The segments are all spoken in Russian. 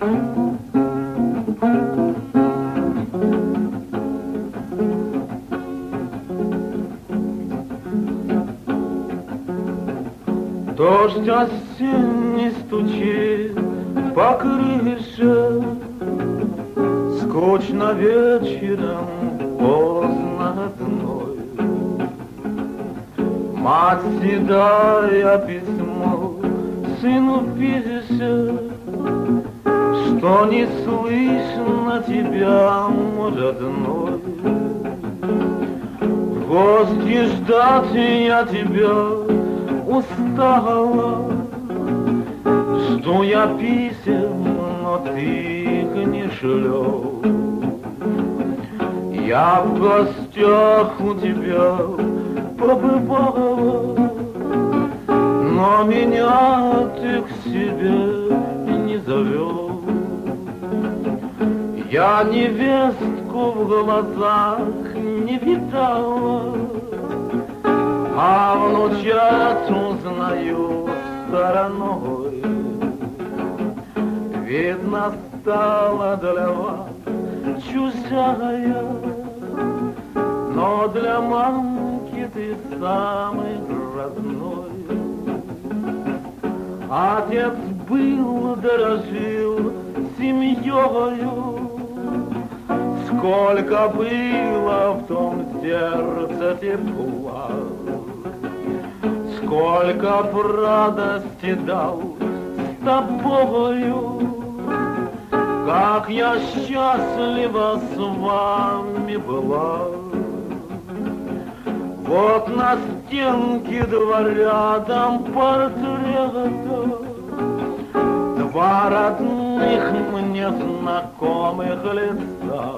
Дождь осенний стучит по крыше, скучно вечером, поздно одной. Мать седая письмо сыну пишет, что не слышно тебя, мой родной. В гости ждать я тебя устала, жду я писем, но ты их не шлешь. Я в гостях у тебя побывала, но меня ты к себе не зовешь. Я невестку в глазах не видала, а внучат узнаю стороной. Видно, стала для вас чужая, но для мамки ты самый родной. Отец был, дорожил семьёю, сколько было в том сердце тепла, сколько б радости дал с тобою, как я счастлива с вами была. Вот на стенке два рядом портрета, два родных мне знакомых лица.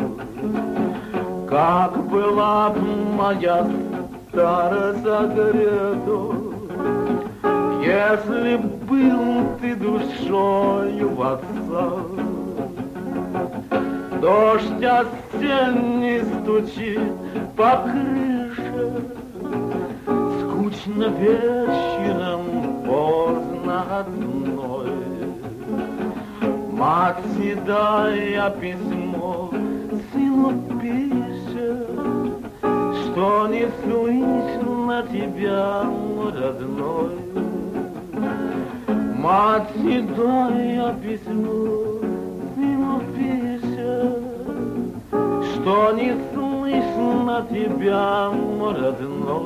Как была б моя старость согрета, если б был ты душою в отца. Дождь осенний стучит по крыше, скучно вечером, поздно одной. Мать седая письмо сыну пишет, что не слышно тебя, мой родной. Мать седая письмо сыну пишет, что не слышно тебя, мой родной.